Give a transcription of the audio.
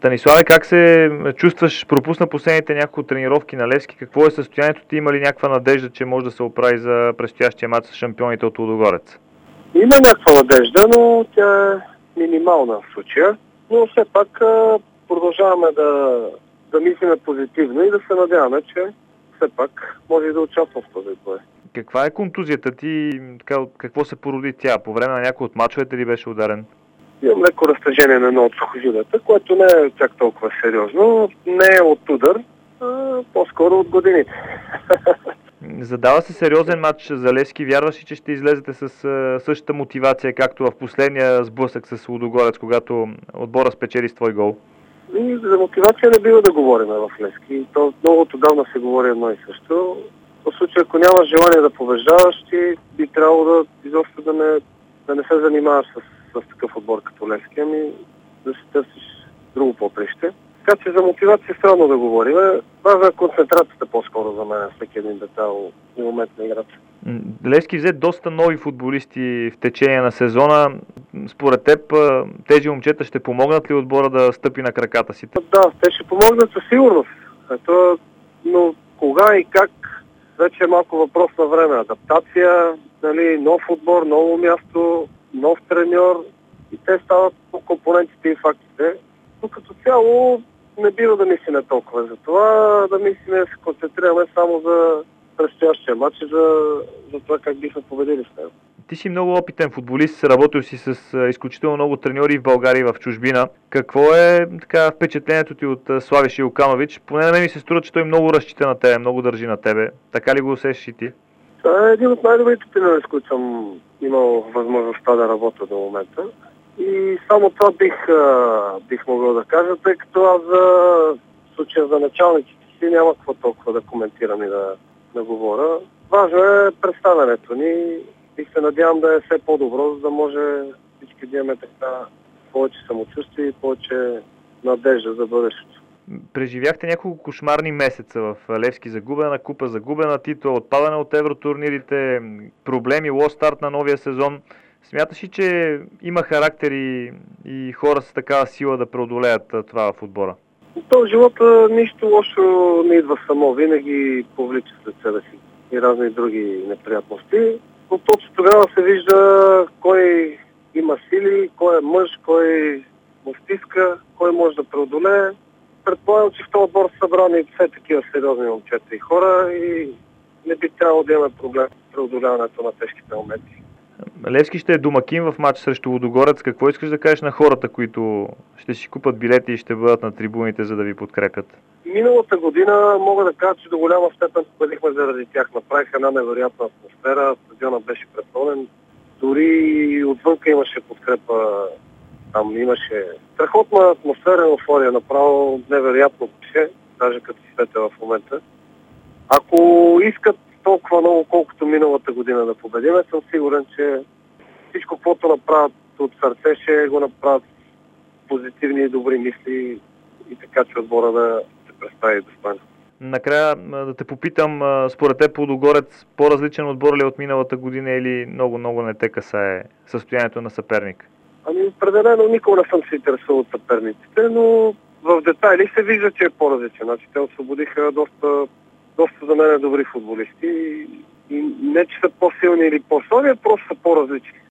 Станиславе, как се чувстваш? Пропусна последните няколко тренировки на Левски. Какво е състоянието ти? Има ли някаква надежда, че може да се оправи за предстоящия мач с шампионите от Лудогорец? Има някаква надежда, но тя е минимална в случая. Но все пак продължаваме да мислиме позитивно и да се надяваме, че все пак може и да участвам в този бой. Каква е контузията ти? Какво се породи тя? По време на някой от мачовете ли беше ударен? Имам леко разтежение на едно от сухожилията, което не е чак толкова сериозно. Не е от удар, а по-скоро от годините. Задава се сериозен матч за Левски. Вярваш ли, че ще излезете с същата мотивация, както в последния сблъсък с Лудогорец, когато отбора спечели с твой гол? И за мотивация не бива да говорим в Левски. То много отдавна се говори едно и също. В случай, ако нямаш желание да побеждаваш, ти би трябвало изобщо да не се занимаваш с такъв отбор като Левски, ами да си търсиш друго поприще. Така че за мотивация е странно да говорим. Важна е концентрацията по-скоро за мен, всеки един детайл и момент на играта. Левски взе доста нови футболисти в течение на сезона. Според теб тези момчета ще помогнат ли отбора да стъпи на краката си? Да, те ще помогнат със сигурност. Но кога и как, вече е малко въпрос на време. Адаптация, нов отбор, ново място, нов треньор и те стават по компонентите и фактите. Но като цяло не бива да мислиме толкова за това, да мислиме да се концентрираме само за предстоящия матч и за това как бихме победили с него. Ти си много опитен футболист, работил си с изключително много треньори в България и в чужбина. Какво е впечатлението ти от Слави Шилуканович? Поне на мен ми се струва, че той много разчита на тебе, много държи на тебе. Така ли го усещаш и ти? Това е един от най-добрите треньори, с които съм имал възможността да работя до момента. И само това бих могъл да кажа, тъй като аз за случая за началниците си няма какво толкова да коментирам и да говоря. Важно е представянето ни и се надявам да е все по-добро, за да може всички да имаме така повече самочувствие и повече надежда за бъдещето. Преживяхте няколко кошмарни месеца в Левски. Загубена купа, загубена титла, отпадане от евротурнирите, проблеми, лош старт на новия сезон. Смяташ ли, че има характер и хора с такава сила да преодолеят това в отбора? В живота нищо лошо не идва само. Винаги повлича след себе си и разни други неприятности. Но точно тогава се вижда кой има сили, кой е мъж, кой му стиска, кой може да преодолее. Предполагам, че в този отбор са събрани все такива сериозни момчета и хора и не би трябвало да имаме проблем с преодоляването на тежките моменти. Левски ще е домакин в матч срещу Лудогорец. Какво искаш да кажеш на хората, които ще си купат билети и ще бъдат на трибуните, за да ви подкрепят? Миналата година мога да кажа, че до голяма степен победихме заради тях. Направиха една невероятна атмосфера, стадиона беше препълнен. Дори отвънка имаше подкрепа. Там имаше страхотна атмосфера, еуфория, направо невероятно беше, даже като си светя в момента. Ако искат толкова много, колкото миналата година да победиме, съм сигурен, че всичко, което направят от сърце, ще го направят позитивни и добри мисли и така, че отбора да се представи достойно. Накрая да те попитам, според теб Лудогорец по-различен отбор ли е от миналата година или много не те касае състоянието на съперник? Определено никога не съм се интересувал от съперниците, но в детайли се вижда, че е по-различен. Значи те освободиха доста за мен добри футболисти и не, че са по-силни или по-слаби, а просто са по-различни.